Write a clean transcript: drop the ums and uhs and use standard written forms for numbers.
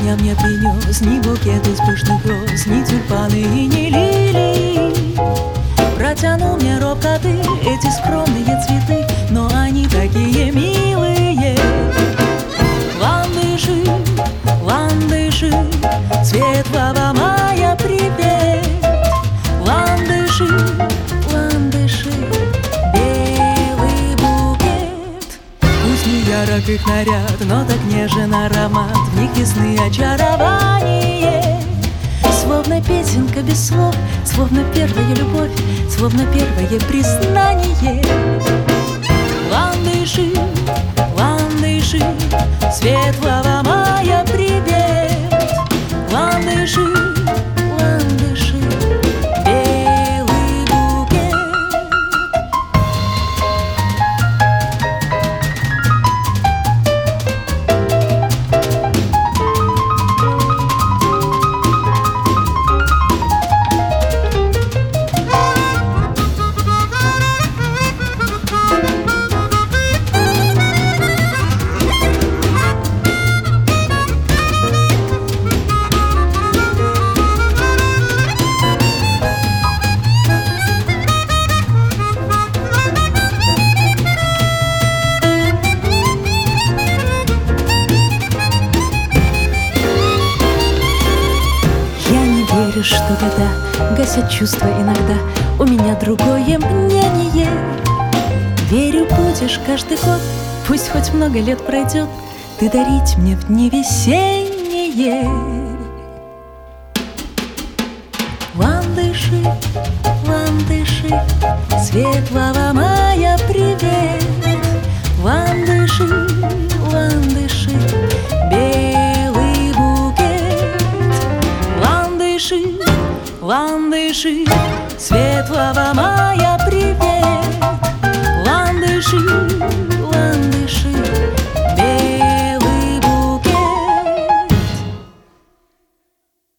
ко мне принес ни букет из пышных роз, ни тюльпаны и ни лилии. Протянул мне робко ты эти скромные цветы, но они такие милые. Ландыши, ландыши, светлого мая привет. Ландыши, ландыши, белый букет. Пусть не ярок их наряд, но так нежен аромат, в них весны очарование. Словно песенка без слов, словно первая любовь, словно первое признание. Ландыши, ландыши, светлого мая привет. Ландыши, ландыши, белый букет. Что года гасят чувства иногда, у меня другое мнение. Верю, будешь каждый год, пусть хоть много лет пройдет, ты дарить мне в дни весенние. Ландыши, ландыши, светлого мая привет. Ландыши, ландыши, белый букет. Ландыши, ландыши, светлого мая привет.